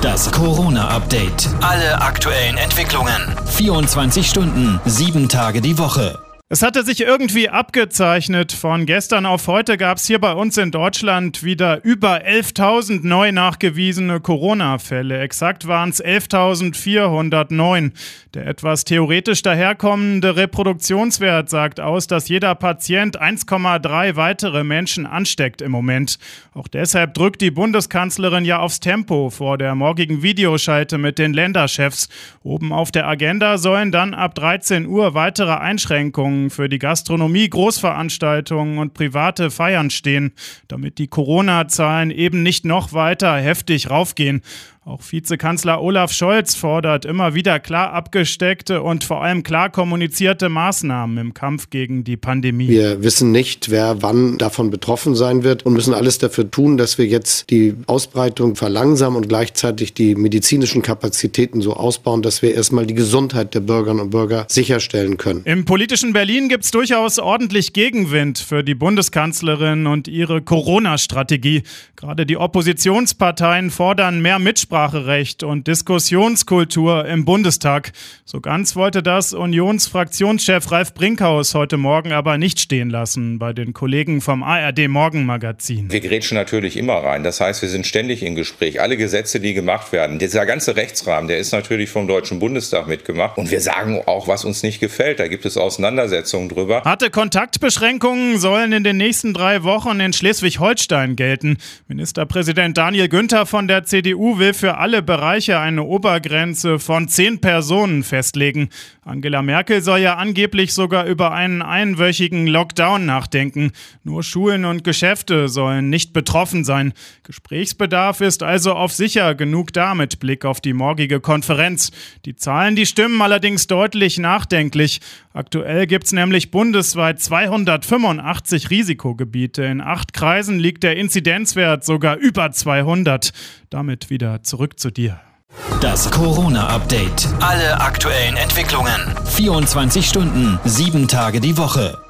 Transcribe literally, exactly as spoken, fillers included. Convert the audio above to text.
Das Corona-Update. Alle aktuellen Entwicklungen. vierundzwanzig Stunden, sieben Tage die Woche. Es hatte sich irgendwie abgezeichnet. Von gestern auf heute gab es hier bei uns in Deutschland wieder über elftausend neu nachgewiesene Corona-Fälle. Exakt waren es elftausendvierhundertneun. Der etwas theoretisch daherkommende Reproduktionswert sagt aus, dass jeder Patient eins Komma drei weitere Menschen ansteckt im Moment. Auch deshalb drückt die Bundeskanzlerin ja aufs Tempo vor der morgigen Videoschalte mit den Länderchefs. Oben auf der Agenda sollen dann ab dreizehn Uhr weitere Einschränkungen für die Gastronomie, Großveranstaltungen und private Feiern stehen, damit die Corona-Zahlen eben nicht noch weiter heftig raufgehen. Auch Vizekanzler Olaf Scholz fordert immer wieder klar abgesteckte und vor allem klar kommunizierte Maßnahmen im Kampf gegen die Pandemie. Wir wissen nicht, wer wann davon betroffen sein wird und müssen alles dafür tun, dass wir jetzt die Ausbreitung verlangsamen und gleichzeitig die medizinischen Kapazitäten so ausbauen, dass wir erstmal die Gesundheit der Bürgerinnen und Bürger sicherstellen können. Im politischen Berlin gibt es durchaus ordentlich Gegenwind für die Bundeskanzlerin und ihre Corona-Strategie. Gerade die Oppositionsparteien fordern mehr Mitspracherecht und Diskussionskultur im Bundestag. So ganz wollte das Unionsfraktionschef Ralf Brinkhaus heute Morgen aber nicht stehen lassen bei den Kollegen vom A R D Morgenmagazin. Wir grätschen natürlich immer rein. Das heißt, wir sind ständig im Gespräch. Alle Gesetze, die gemacht werden, dieser ganze Rechtsrahmen, der ist natürlich vom Deutschen Bundestag mitgemacht. Und wir sagen auch, was uns nicht gefällt. Da gibt es Auseinandersetzungen drüber. Harte Kontaktbeschränkungen sollen in den nächsten drei Wochen in Schleswig-Holstein gelten. Ministerpräsident Daniel Günther von der C D U will für alle Bereiche eine Obergrenze von zehn Personen festlegen. Angela Merkel soll ja angeblich sogar über einen einwöchigen Lockdown nachdenken. Nur Schulen und Geschäfte sollen nicht betroffen sein. Gesprächsbedarf ist also auf sicher genug da mit Blick auf die morgige Konferenz. Die Zahlen, die stimmen allerdings deutlich nachdenklich. Aktuell gibt es nämlich bundesweit zweihundertfünfundachtzig Risikogebiete. In acht Kreisen liegt der Inzidenzwert sogar über zweihundert. Damit wieder zurück zu dir. Das Corona-Update. Alle aktuellen Entwicklungen. vierundzwanzig Stunden, sieben Tage die Woche.